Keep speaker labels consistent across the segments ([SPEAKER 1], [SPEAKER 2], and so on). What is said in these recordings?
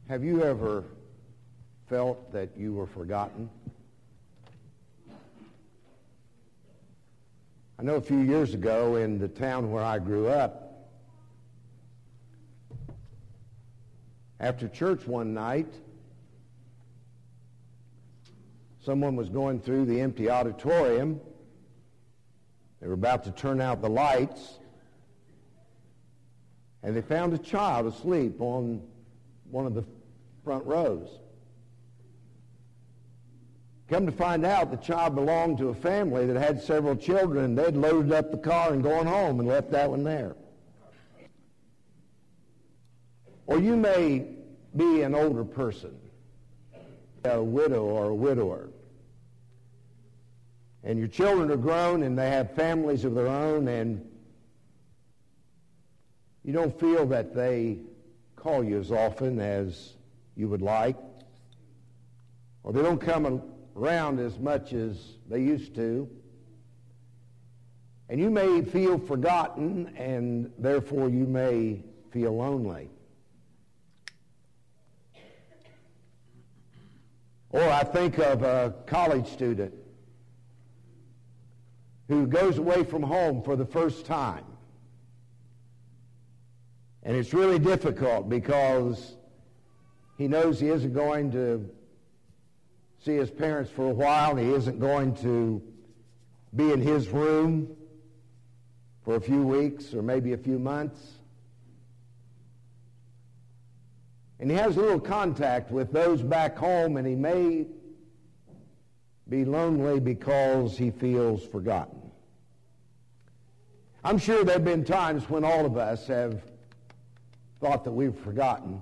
[SPEAKER 1] Have you ever felt that you were forgotten? I know a few years ago in the town where I grew up, after church one night, someone was going through the empty auditorium. They were about to turn out the lights, and they found a child asleep on one of the front rows. Come to find out, the child belonged to a family that had several children. They'd loaded up the car and gone home and left that one there. Or you may be an older person, a widow or a widower, and your children are grown and they have families of their own, and you don't feel that they call you as often as you would like, or they don't come around as much as they used to, and you may feel forgotten, and therefore you may feel lonely. Or I think of a college student who goes away from home for the first time. And it's really difficult because he knows he isn't going to see his parents for a while. He isn't going to be in his room for a few weeks or maybe a few months. And he has little contact with those back home, and he may be lonely because he feels forgotten. I'm sure there have been times when all of us have thought that we've forgotten.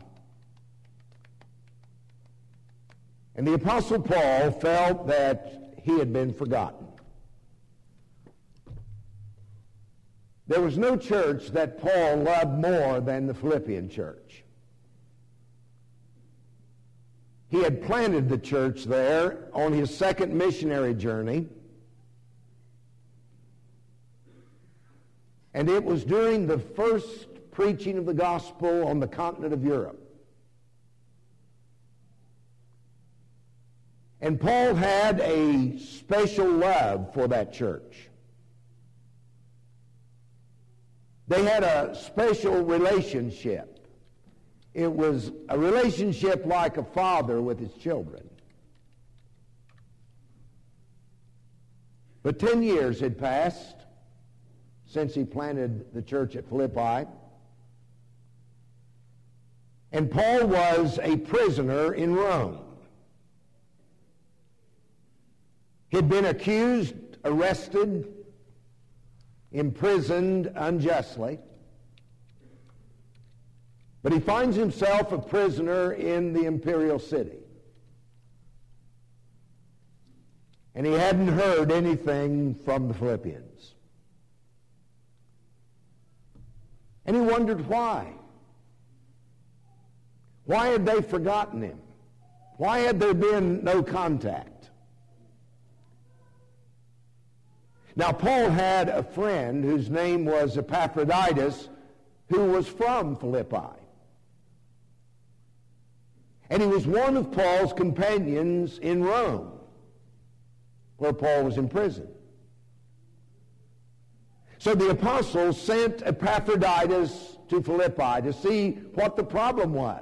[SPEAKER 1] And the Apostle Paul felt that he had been forgotten. There was no church that Paul loved more than the Philippian church. He had planted the church there on his second missionary journey. And it was during the first preaching of the gospel on the continent of Europe. And Paul had a special love for that church. They had a special relationship. It was a relationship like a father with his children. But 10 years had passed since he planted the church at Philippi. And Paul was a prisoner in Rome. He'd been accused, arrested, imprisoned unjustly. But he finds himself a prisoner in the imperial city. And he hadn't heard anything from the Philippians. And he wondered why. Why had they forgotten him? Why had there been no contact? Now, Paul had a friend whose name was Epaphroditus, who was from Philippi. And he was one of Paul's companions in Rome, where Paul was in prison. So the apostles sent Epaphroditus to Philippi to see what the problem was.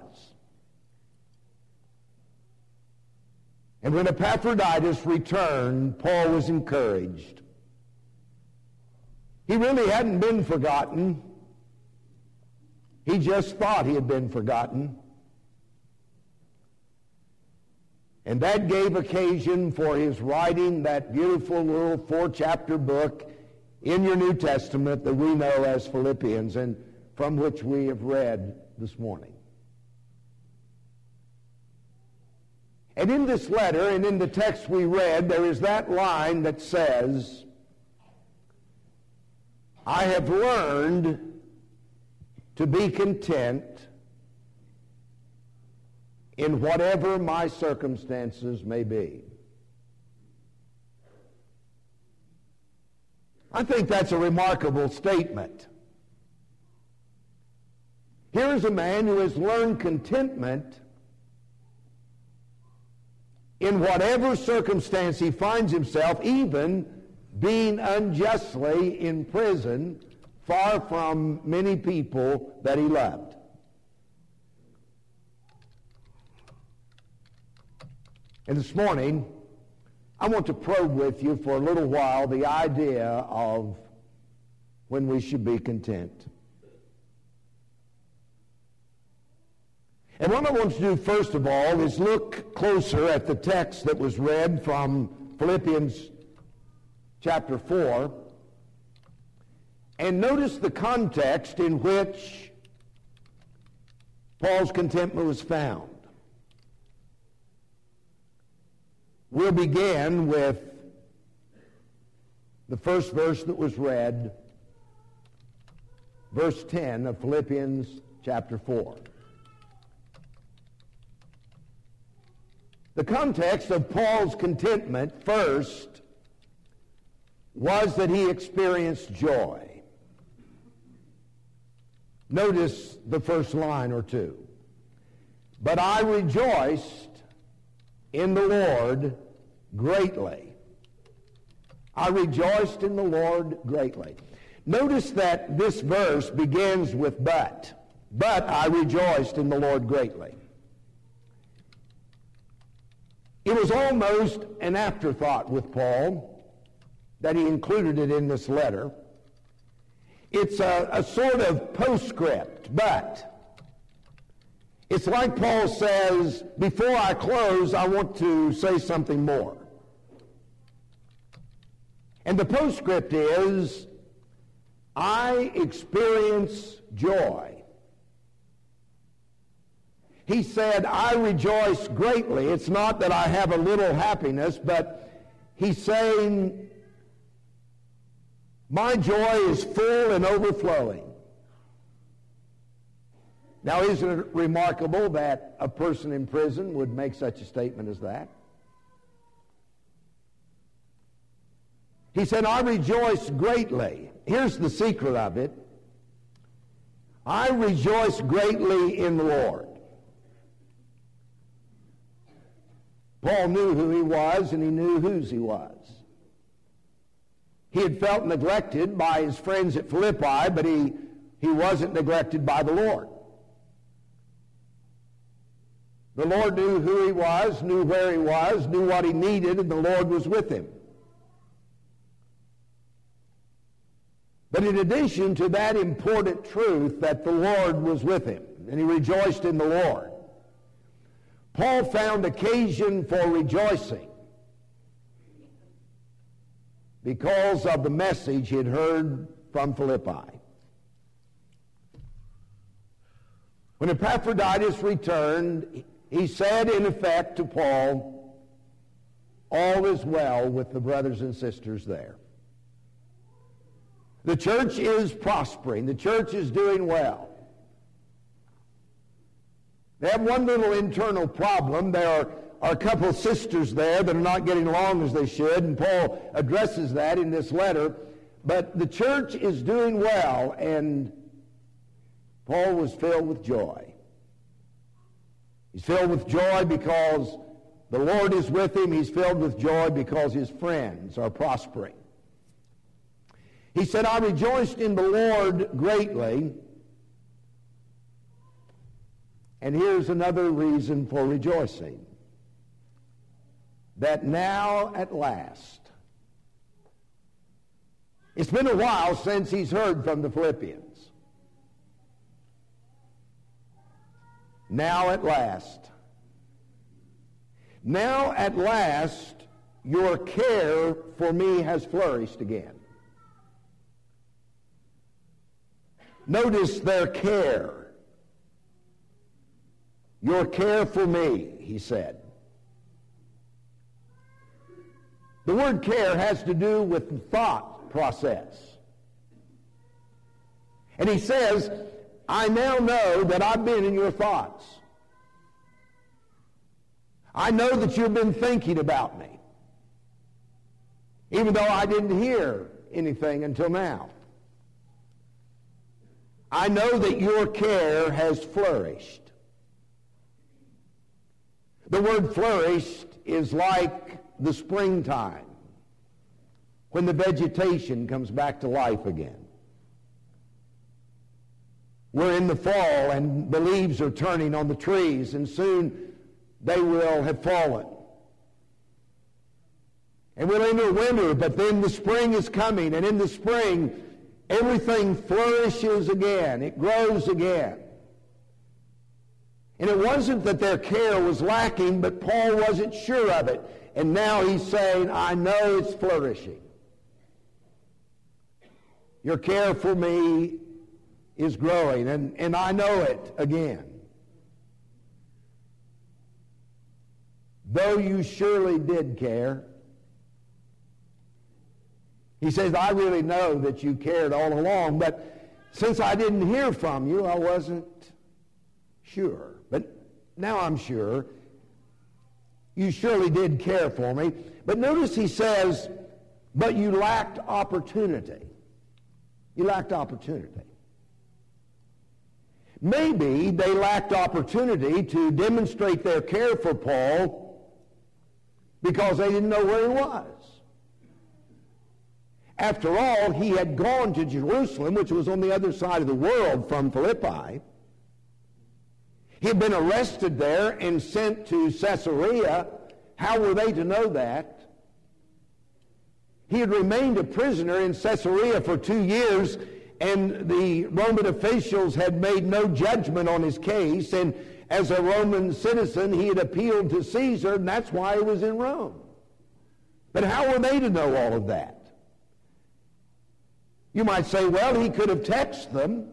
[SPEAKER 1] And when Epaphroditus returned, Paul was encouraged. He really hadn't been forgotten. He just thought he had been forgotten. And that gave occasion for his writing that beautiful little 4-chapter book in your New Testament that we know as Philippians, and from which we have read this morning. And in this letter, and in the text we read, there is that line that says, I have learned to be content in whatever my circumstances may be. I think that's a remarkable statement. Here is a man who has learned contentment in whatever circumstance he finds himself, even being unjustly in prison, far from many people that he loved. And this morning, I want to probe with you for a little while the idea of when we should be content. And what I want to do first of all is look closer at the text that was read from Philippians chapter 4 and notice the context in which Paul's contentment was found. We'll begin with the first verse that was read, verse 10 of Philippians chapter 4. The context of Paul's contentment first was that he experienced joy. Notice the first line or two. But I rejoiced in the Lord greatly. I rejoiced in the Lord greatly. Notice that this verse begins with but. But I rejoiced in the Lord greatly. It was almost an afterthought with Paul that he included it in this letter. It's a sort of postscript, but it's like Paul says, before I close, I want to say something more. And the postscript is, I experience joy. He said, I rejoice greatly. It's not that I have a little happiness, but he's saying, my joy is full and overflowing. Now, isn't it remarkable that a person in prison would make such a statement as that? He said, I rejoice greatly. Here's the secret of it. I rejoice greatly in the Lord. Paul knew who he was, and he knew whose he was. He had felt neglected by his friends at Philippi, but he wasn't neglected by the Lord. The Lord knew who he was, knew where he was, knew what he needed, and the Lord was with him. But in addition to that important truth that the Lord was with him, and he rejoiced in the Lord, Paul found occasion for rejoicing because of the message he had heard from Philippi. When Epaphroditus returned, he said in effect to Paul, all is well with the brothers and sisters there. The church is prospering. The church is doing well. They have one little internal problem. There are a couple of sisters there that are not getting along as they should, and Paul addresses that in this letter. But the church is doing well, and Paul was filled with joy. He's filled with joy because the Lord is with him. He's filled with joy because his friends are prospering. He said, I rejoiced in the Lord greatly. And here's another reason for rejoicing. That now at last, it's been a while since he's heard from the Philippians. Now at last, your care for me has flourished again. Notice their care. Your care for me, he said. The word care has to do with the thought process. And he says, I now know that I've been in your thoughts. I know that you've been thinking about me, even though I didn't hear anything until now. I know that your care has flourished. The word flourished is like the springtime, when the vegetation comes back to life again. We're in the fall, and the leaves are turning on the trees, and soon they will have fallen. And we'll enter winter, but then the spring is coming, and in the spring, everything flourishes again. It grows again. And it wasn't that their care was lacking, but Paul wasn't sure of it. And now he's saying, I know it's flourishing. Your care for me is growing, and I know it again. Though you surely did care. He says, I really know that you cared all along, but since I didn't hear from you, I wasn't sure. But now I'm sure you surely did care for me. But notice he says, but you lacked opportunity. You lacked opportunity. Maybe they lacked opportunity to demonstrate their care for Paul because they didn't know where he was. After all, he had gone to Jerusalem, which was on the other side of the world from Philippi. He had been arrested there and sent to Caesarea. How were they to know that? He had remained a prisoner in Caesarea for 2 years, and the Roman officials had made no judgment on his case, and as a Roman citizen, he had appealed to Caesar, and that's why he was in Rome. But how were they to know all of that? You might say, well, he could have texted them,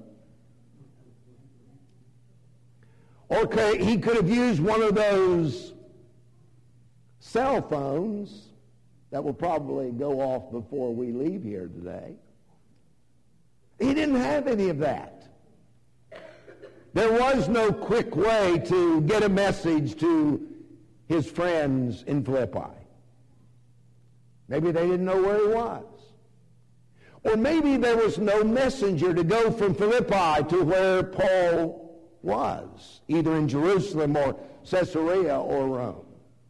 [SPEAKER 1] or he could have used one of those cell phones that will probably go off before we leave here today. He didn't have any of that. There was no quick way to get a message to his friends in Philippi. Maybe they didn't know where he was. Or maybe there was no messenger to go from Philippi to where Paul was, either in Jerusalem or Caesarea or Rome.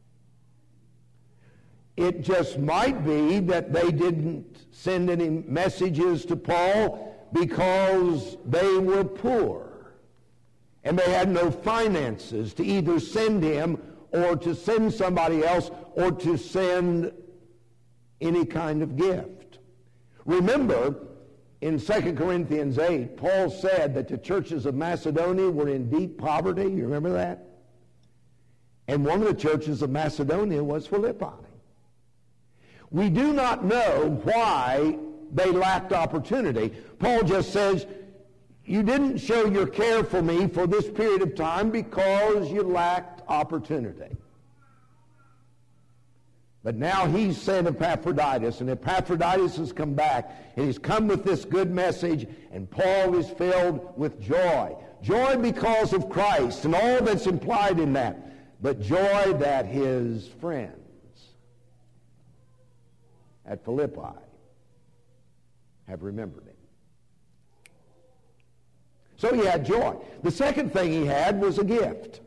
[SPEAKER 1] It just might be that they didn't send any messages to Paul because they were poor and they had no finances to either send him or to send somebody else or to send any kind of gift. Remember, in 2 Corinthians 8, Paul said that the churches of Macedonia were in deep poverty. You remember that? And one of the churches of Macedonia was Philippi. We do not know why they lacked opportunity. Paul just says, you didn't show your care for me for this period of time because you lacked opportunity. But now he's sent Epaphroditus, and Epaphroditus has come back, and he's come with this good message, and Paul is filled with joy. Joy because of Christ and all that's implied in that, but joy that his friends at Philippi have remembered him. So he had joy. The second thing he had was a gift.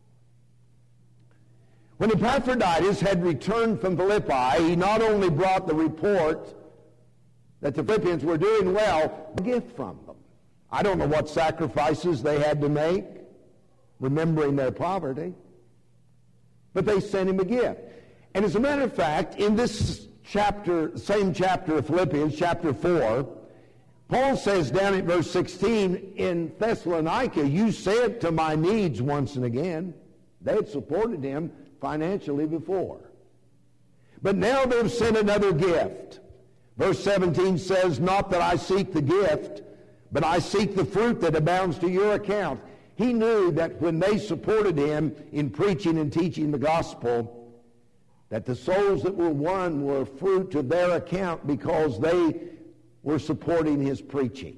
[SPEAKER 1] When Epaphroditus had returned from Philippi, he not only brought the report that the Philippians were doing well, but a gift from them. I don't know what sacrifices they had to make, remembering their poverty, but they sent him a gift. And as a matter of fact, in this chapter, same chapter of Philippians, chapter 4, Paul says down at verse 16, in Thessalonica, you sent to my needs once and again. They had supported him financially before. But now they've sent another gift. Verse 17 says, not that I seek the gift, but I seek the fruit that abounds to your account. He knew that when they supported him in preaching and teaching the gospel, that the souls that were won were fruit to their account because they were supporting his preaching.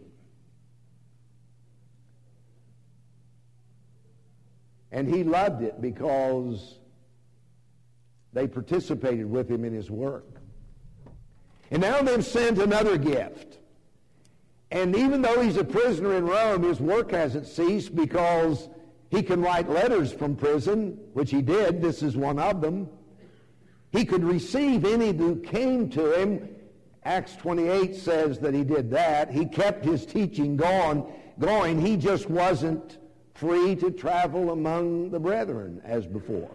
[SPEAKER 1] And he loved it because they participated with him in his work. And now they've sent another gift. And even though he's a prisoner in Rome, his work hasn't ceased because he can write letters from prison, which he did. This is one of them. He could receive any who came to him. Acts 28 says that he did that. He kept his teaching going. He just wasn't free to travel among the brethren as before.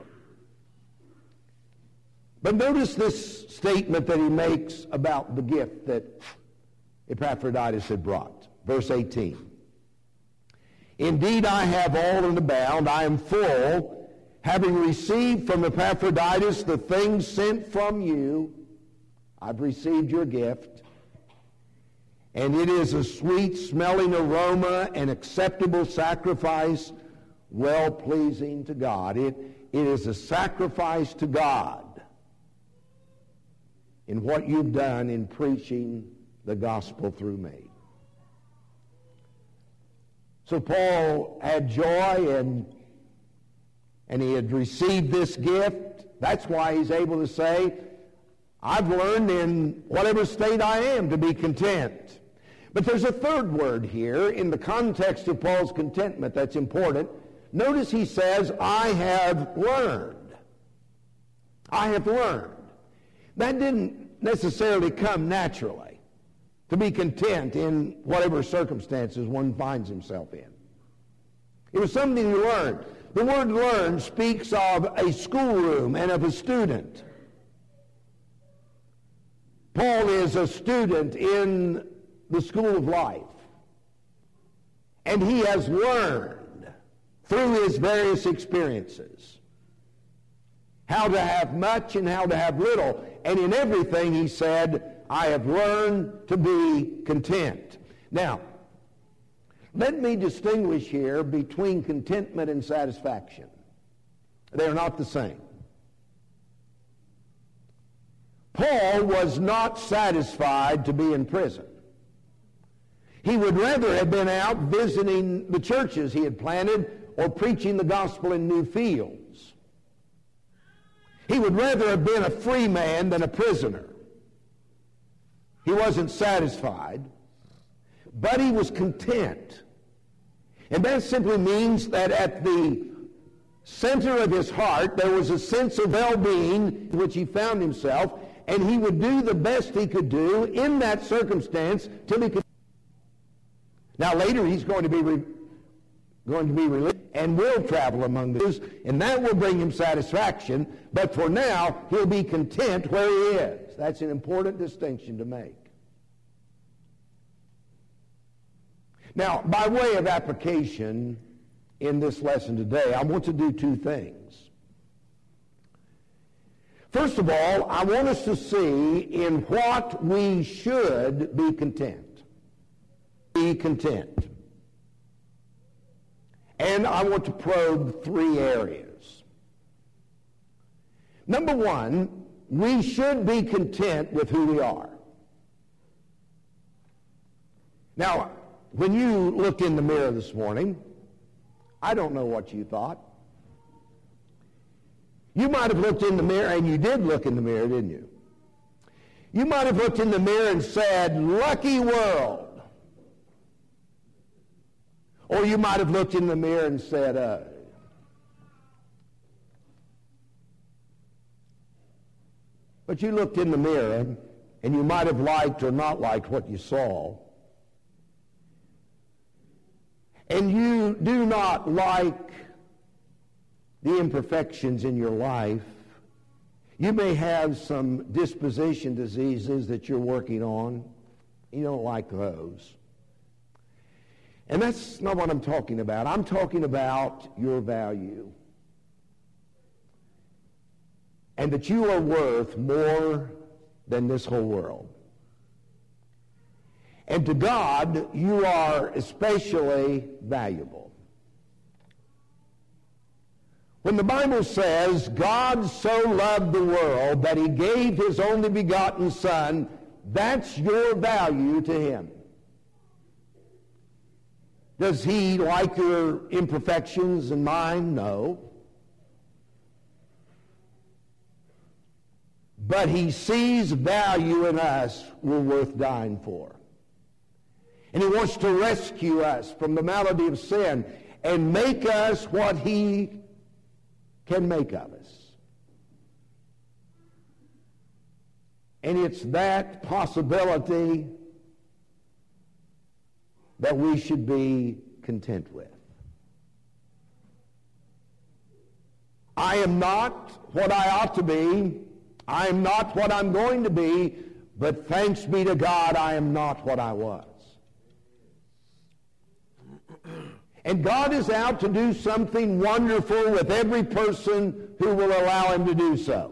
[SPEAKER 1] But notice this statement that he makes about the gift that Epaphroditus had brought. Verse 18. Indeed, I have all and abound. I am full, having received from Epaphroditus the things sent from you. I've received your gift. And it is a sweet-smelling aroma, an acceptable sacrifice, well-pleasing to God. It is a sacrifice to God in what you've done in preaching the gospel through me. So Paul had joy and he had received this gift. That's why he's able to say, I've learned in whatever state I am to be content. But there's a third word here in the context of Paul's contentment that's important. Notice he says, I have learned. I have learned. That didn't necessarily come naturally, to be content in whatever circumstances one finds himself in. It was something he learned. The word learn speaks of a schoolroom and of a student. Paul is a student in the school of life. And he has learned through his various experiences how to have much and how to have little. And in everything he said, I have learned to be content. Now, let me distinguish here between contentment and satisfaction. They are not the same. Paul was not satisfied to be in prison. He would rather have been out visiting the churches he had planted or preaching the gospel in new fields. He would rather have been a free man than a prisoner. He wasn't satisfied, but he was content. And that simply means that at the center of his heart there was a sense of well-being in which he found himself, and he would do the best he could do in that circumstance till he could. Now later he's going to be released and will travel among the Jews, and that will bring him satisfaction, but for now he'll be content where he is. That's an important distinction to make. Now, by way of application in this lesson today, I want to do two things. First of all, I want us to see in what we should be content. Be content. And I want to probe three areas. Number one, we should be content with who we are. Now, when you looked in the mirror this morning, I don't know what you thought. You might have looked in the mirror, and you did look in the mirror, didn't you? You might have looked in the mirror and said, lucky world. Or you might have looked in the mirror and said, But you looked in the mirror, and you might have liked or not liked what you saw. And you do not like the imperfections in your life. You may have some disposition diseases that you're working on. You don't like those. And that's not what I'm talking about. I'm talking about your value. And that you are worth more than this whole world. And to God, you are especially valuable. When the Bible says, God so loved the world that he gave his only begotten Son, that's your value to him. Does he like your imperfections and mine? No. But he sees value in us we're worth dying for. And he wants to rescue us from the malady of sin and make us what he can make of us. And it's that possibility that we should be content with. I am not what I ought to be. I am not what I'm going to be, but thanks be to God, I am not what I was. And God is out to do something wonderful with every person who will allow him to do so.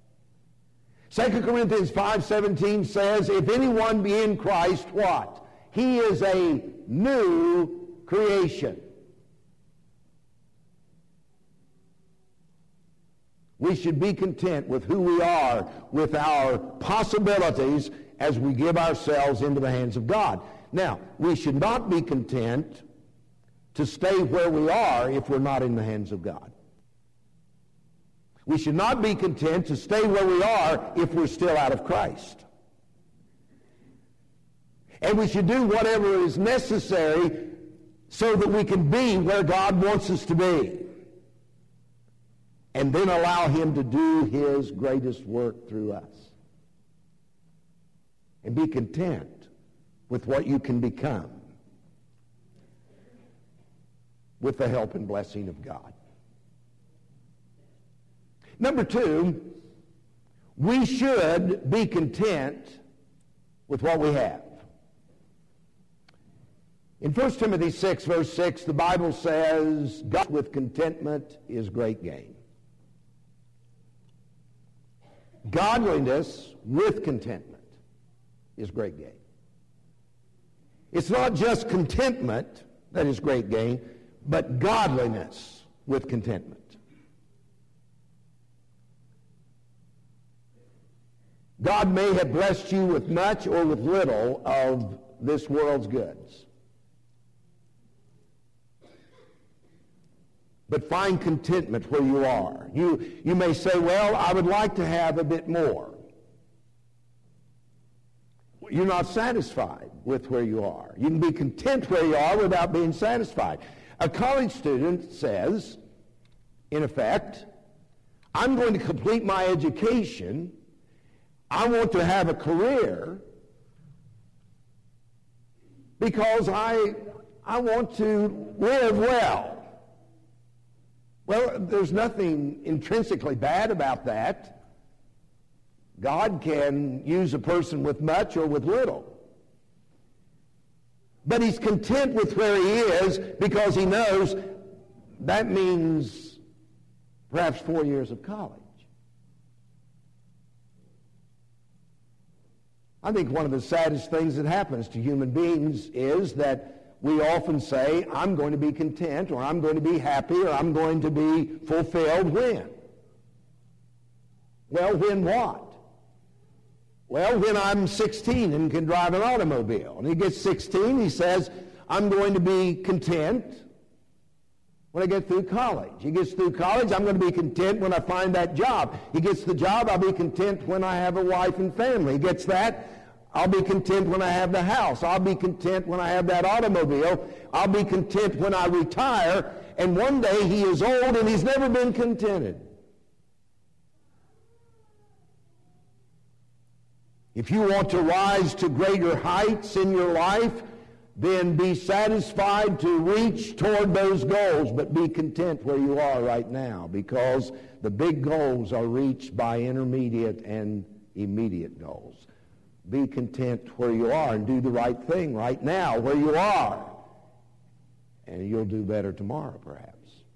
[SPEAKER 1] 2 Corinthians 5:17 says, if anyone be in Christ, what? He is a new creation. We should be content with who we are, with our possibilities as we give ourselves into the hands of God. Now, we should not be content to stay where we are if we're not in the hands of God. We should not be content to stay where we are if we're still out of Christ. And we should do whatever is necessary so that we can be where God wants us to be. And then allow him to do his greatest work through us. And be content with what you can become with the help and blessing of God. Number two, we should be content with what we have. In 1 Timothy 6, verse 6, the Bible says, God with contentment is great gain. Godliness with contentment is great gain. It's not just contentment that is great gain, but godliness with contentment. God may have blessed you with much or with little of this world's goods. But find contentment where you are. You may say, well, I would like to have a bit more. You're not satisfied with where you are. You can be content where you are without being satisfied. A college student says, in effect, I'm going to complete my education. I want to have a career because I want to live well. Well, there's nothing intrinsically bad about that. God can use a person with much or with little. But he's content with where he is because he knows that means perhaps 4 years of college. I think one of the saddest things that happens to human beings is that we often say, I'm going to be content, or I'm going to be happy, or I'm going to be fulfilled when? Well, when what? Well, when I'm 16 and can drive an automobile. And he gets 16, he says, I'm going to be content when I get through college. He gets through college, I'm going to be content when I find that job. He gets the job, I'll be content when I have a wife and family. He gets that, I'll be content when I have the house. I'll be content when I have that automobile. I'll be content when I retire. And one day he is old and he's never been contented. If you want to rise to greater heights in your life, then be satisfied to reach toward those goals, but be content where you are right now, because the big goals are reached by intermediate and immediate goals. Be content where you are and do the right thing right now where you are. And you'll do better tomorrow, perhaps.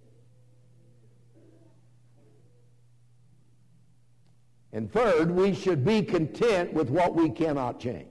[SPEAKER 1] And third, we should be content with what we cannot change.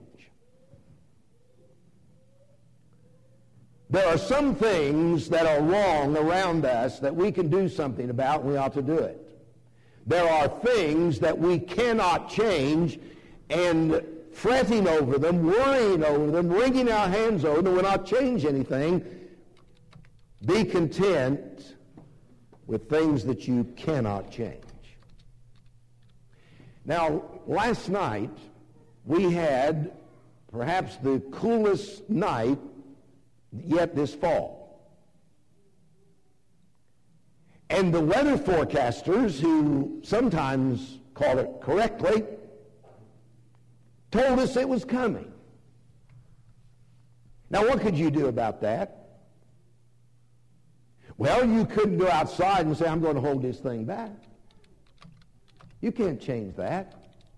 [SPEAKER 1] There are some things that are wrong around us that we can do something about, and we ought to do it. There are things that we cannot change, and fretting over them, worrying over them, wringing our hands over them will not change anything. Be content with things that you cannot change. Now, last night we had perhaps the coolest night yet this fall. And the weather forecasters, who sometimes call it correctly, told us it was coming. Now, what could you do about that? Well, you couldn't go outside and say, I'm going to hold this thing back. You can't change that.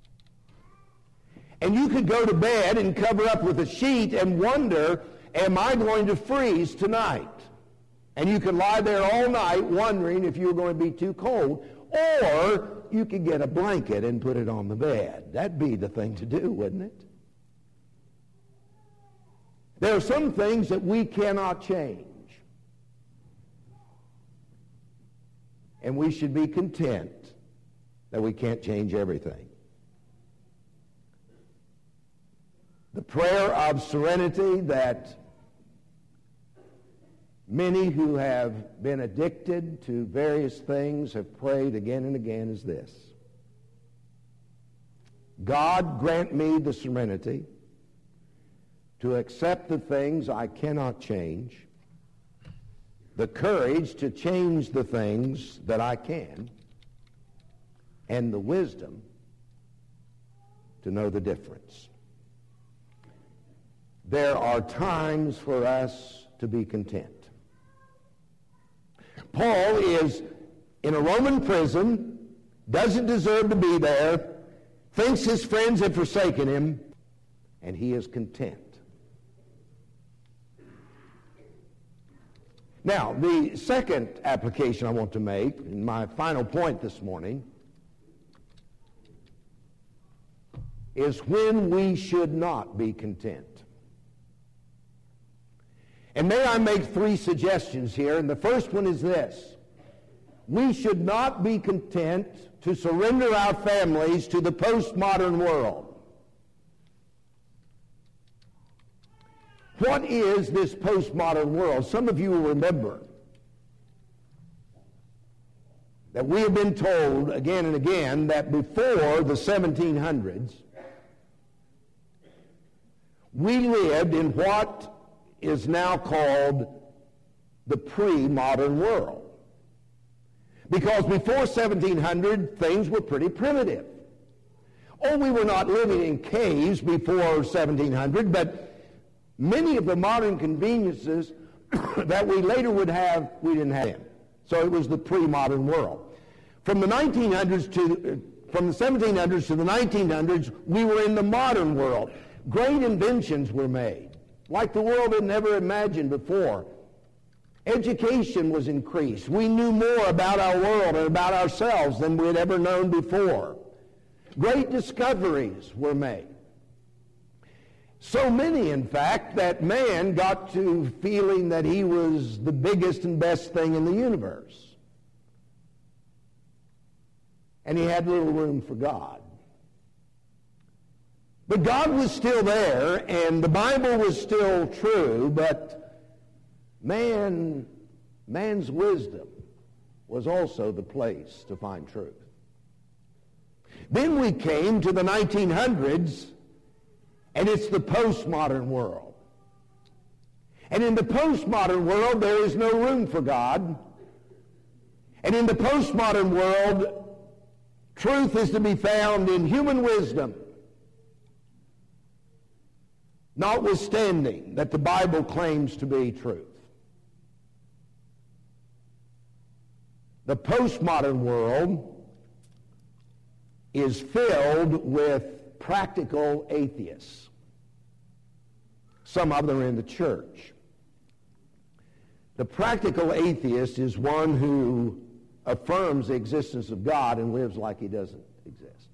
[SPEAKER 1] And you could go to bed and cover up with a sheet and wonder, am I going to freeze tonight? And you could lie there all night wondering if you were going to be too cold. Or you could get a blanket and put it on the bed. That'd be the thing to do, wouldn't it? There are some things that we cannot change. And we should be content that we can't change everything. The prayer of serenity that many who have been addicted to various things have prayed again and again is this: God, grant me the serenity to accept the things I cannot change, the courage to change the things that I can, and the wisdom to know the difference. There are times for us to be content. Paul is in a Roman prison, doesn't deserve to be there, thinks his friends have forsaken him, and he is content. Now, the second application I want to make, and my final point this morning, is when we should not be content. And may I make three suggestions here, and the first one is this: we should not be content to surrender our families to the postmodern world. What is this postmodern world? Some of you will remember that we have been told again and again that before the 1700s, we lived in what is now called the pre-modern world. Because before 1700, things were pretty primitive. Oh, we were not living in caves before 1700, but many of the modern conveniences that we later would have, we didn't have them. So it was the pre-modern world. From the 1700s to the 1900s, we were in the modern world. Great inventions were made, like the world had never imagined before. Education was increased. We knew more about our world and about ourselves than we had ever known before. Great discoveries were made. So many, in fact, that man got to feeling that he was the biggest and best thing in the universe. And he had little room for God. But God was still there, and the Bible was still true, but man's wisdom was also the place to find truth. Then we came to the 1900s, and it's the postmodern world. And in the postmodern world, there is no room for God. And in the postmodern world, truth is to be found in human wisdom, notwithstanding that the Bible claims to be truth. The postmodern world is filled with practical atheists. Some of them are in the church. The practical atheist is one who affirms the existence of God and lives like he doesn't exist.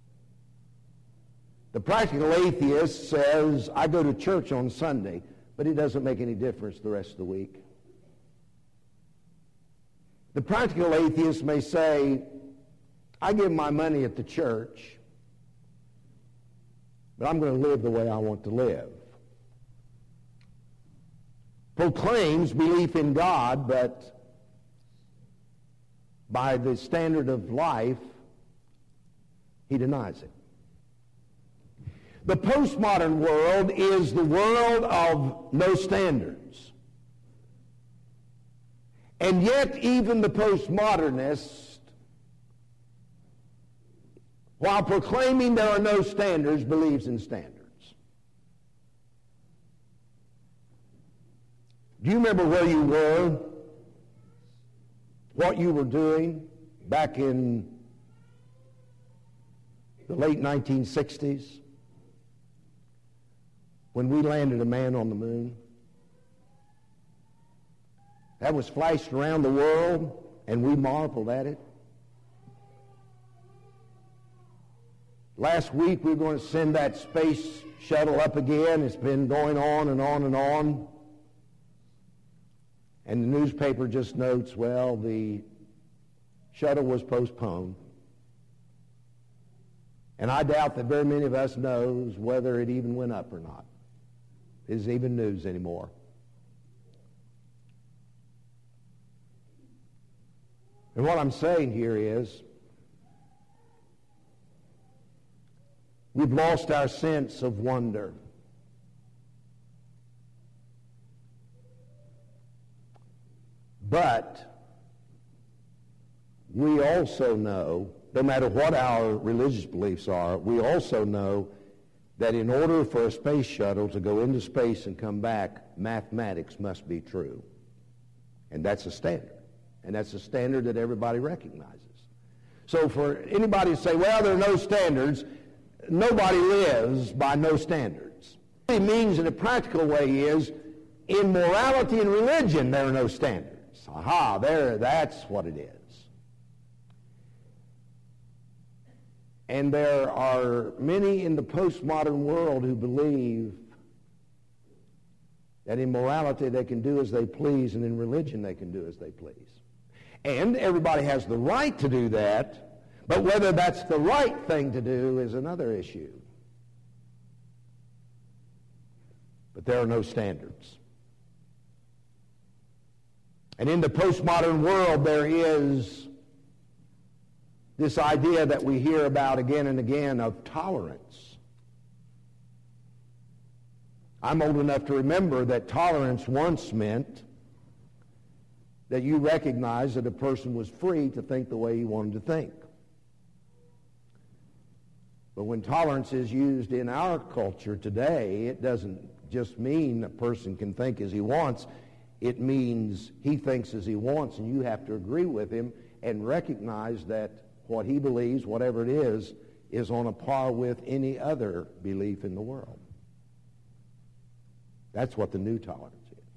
[SPEAKER 1] The practical atheist says, I go to church on Sunday, but it doesn't make any difference the rest of the week. The practical atheist may say, I give my money at the church, but I'm going to live the way I want to live. Proclaims belief in God, but by the standard of life, he denies it. The postmodern world is the world of no standards. And yet even the postmodernist, while proclaiming there are no standards, believes in standards. Do you remember where you were, what you were doing back in the late 1960s when we landed a man on the moon? That was flashed around the world, and we marveled at it. Last week, we were going to send that space shuttle up again. It's been going on and on and on. And the newspaper just notes, well, the shuttle was postponed. And I doubt that very many of us knows whether it even went up or not. It isn't even news anymore. And what I'm saying here is, we've lost our sense of wonder. But we also know, no matter what our religious beliefs are, we also know that in order for a space shuttle to go into space and come back, mathematics must be true. And that's a standard. And that's a standard that everybody recognizes. So for anybody to say, well, there are no standards, nobody lives by no standards. What it means in a practical way is, in morality and religion, there are no standards. Aha, that's what it is. And there are many in the postmodern world who believe that in morality they can do as they please, and in religion they can do as they please. And everybody has the right to do that, but whether that's the right thing to do is another issue. But there are no standards. And in the postmodern world, there is this idea that we hear about again and again of tolerance. I'm old enough to remember that tolerance once meant that you recognized that a person was free to think the way he wanted to think. But when tolerance is used in our culture today, it doesn't just mean a person can think as he wants. It means he thinks as he wants, and you have to agree with him and recognize that what he believes, whatever it is on a par with any other belief in the world. That's what the new tolerance is.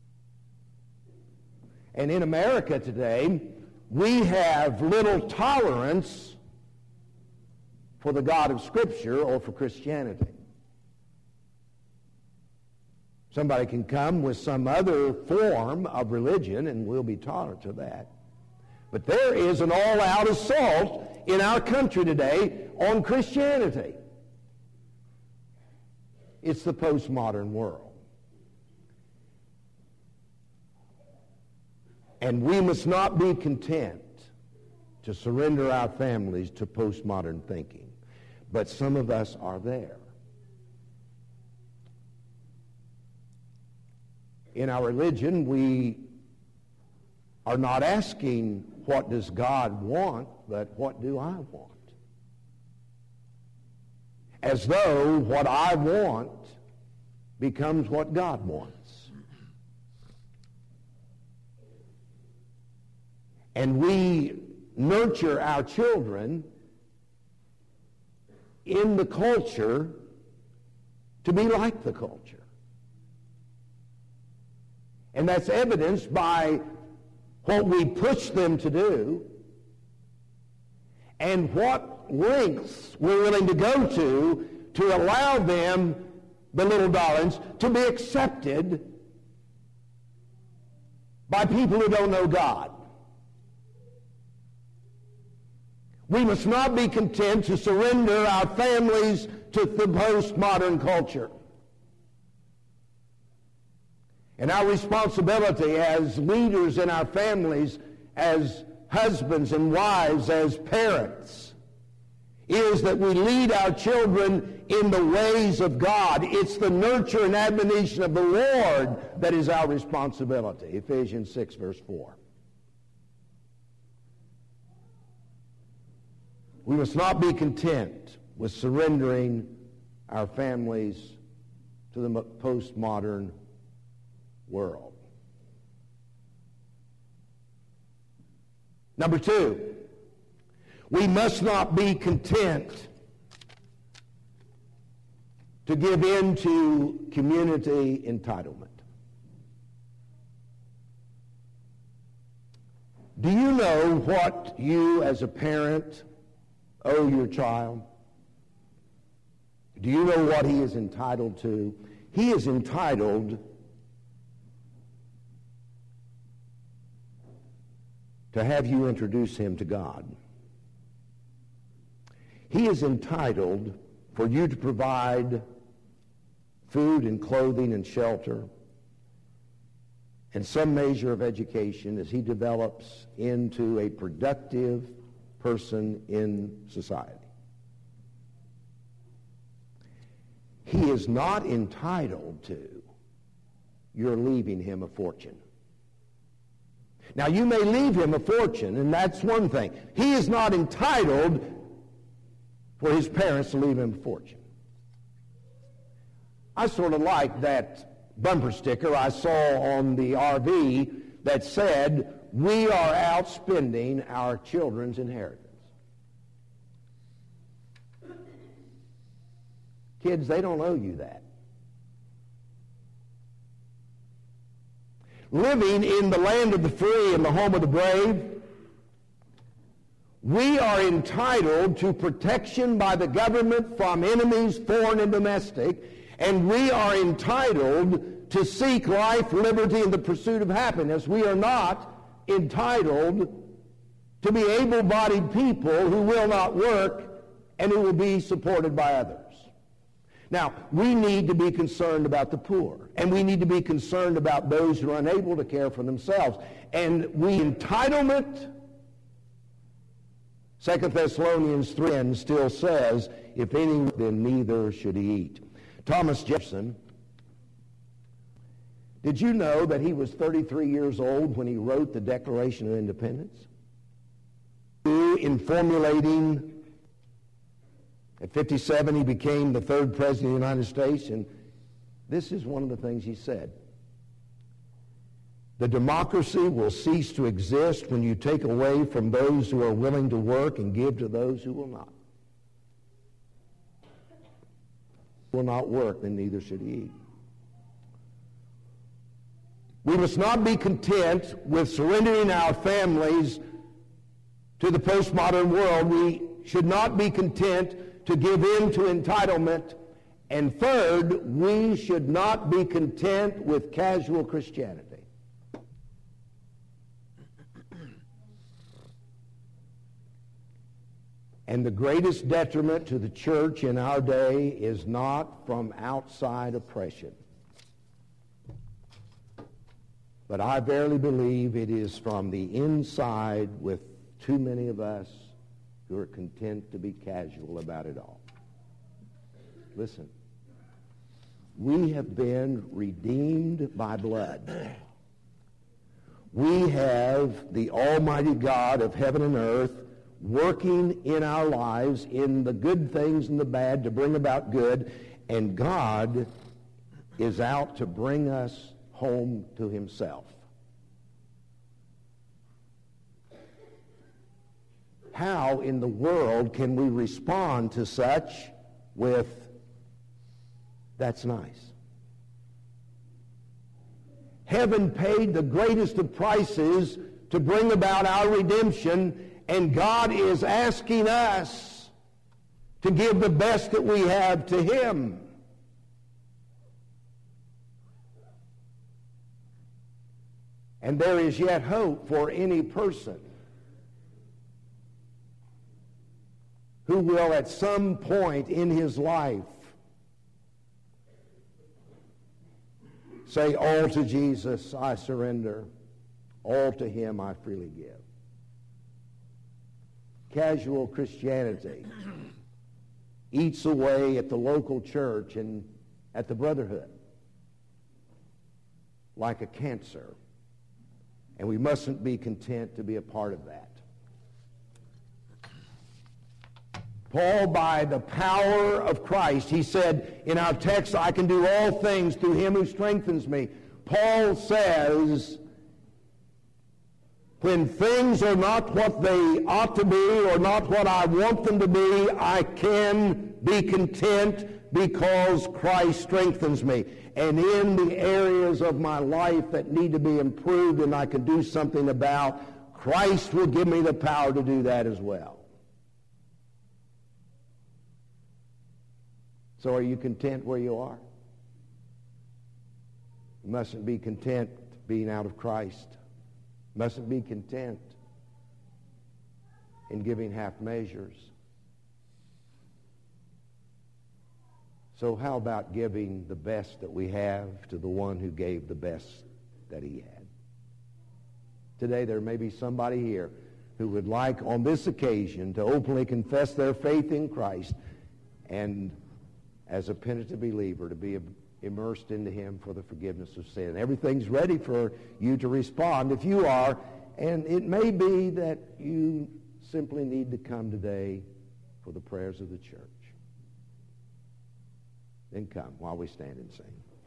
[SPEAKER 1] And in America today, we have little tolerance for the God of Scripture or for Christianity. Somebody can come with some other form of religion, and we'll be tolerant of that. But there is an all-out assault in our country today on Christianity. It's the postmodern world. And we must not be content to surrender our families to postmodern thinking. But some of us are there. In our religion, we are not asking, what does God want, but what do I want? As though what I want becomes what God wants. And we nurture our children in the culture to be like the culture. And that's evidenced by what we push them to do and what lengths we're willing to go to allow them, the little darlings, to be accepted by people who don't know God. We must not be content to surrender our families to the postmodern culture. And our responsibility as leaders in our families, as husbands and wives, as parents, is that we lead our children in the ways of God. It's the nurture and admonition of the Lord that is our responsibility. Ephesians 6, verse 4. We must not be content with surrendering our families to the postmodern world. Number two, we must not be content to give in to community entitlement. Do you know what you as a parent owe your child? Do you know what he is entitled to? He is entitled to have you introduce him to God. He is entitled for you to provide food and clothing and shelter and some measure of education as he develops into a productive person in society. He is not entitled to your leaving him a fortune. Now, you may leave him a fortune, and that's one thing. He is not entitled for his parents to leave him a fortune. I sort of like that bumper sticker I saw on the RV that said, "We are outspending our children's inheritance." Kids, they don't owe you that. Living in the land of the free and the home of the brave, we are entitled to protection by the government from enemies, foreign and domestic, and we are entitled to seek life, liberty, and the pursuit of happiness. We are not entitled to be able-bodied people who will not work and who will be supported by others. Now, we need to be concerned about the poor, and we need to be concerned about those who are unable to care for themselves. And entitlement, 2 Thessalonians 3 still says, if any, then neither should he eat. Thomas Jefferson, did you know that he was 33 years old when he wrote the Declaration of Independence? In formulating, at 57, he became the third president of the United States, and this is one of the things he said. The democracy will cease to exist when you take away from those who are willing to work and give to those who will not. Will not work, then neither should he eat. We must not be content with surrendering our families to the postmodern world. We should not be content to give in to entitlement. And third, we should not be content with casual Christianity. And the greatest detriment to the church in our day is not from outside oppression, but I verily believe it is from the inside, with too many of us who are content to be casual about it all. Listen, we have been redeemed by blood. We have the Almighty God of heaven and earth working in our lives in the good things and the bad to bring about good, and God is out to bring us home to himself. How in the world can we respond to such with, "That's nice"? Heaven paid the greatest of prices to bring about our redemption, and God is asking us to give the best that we have to him. And there is yet hope for any person who will at some point in his life say, "All to Jesus I surrender, all to him I freely give." Casual Christianity eats away at the local church and at the brotherhood like a cancer, and we mustn't be content to be a part of that. Paul, by the power of Christ, he said in our text, I can do all things through him who strengthens me. Paul says, when things are not what they ought to be or not what I want them to be, I can be content because Christ strengthens me. And in the areas of my life that need to be improved and I can do something about, Christ will give me the power to do that as well. So are you content where you are? You mustn't be content being out of Christ. Mustn't be content in giving half measures. So how about giving the best that we have to the one who gave the best that he had? Today there may be somebody here who would like on this occasion to openly confess their faith in Christ and as a penitent believer to be immersed into him for the forgiveness of sin. Everything's ready for you to respond if you are, and it may be that you simply need to come today for the prayers of the church. Then come while we stand and sing.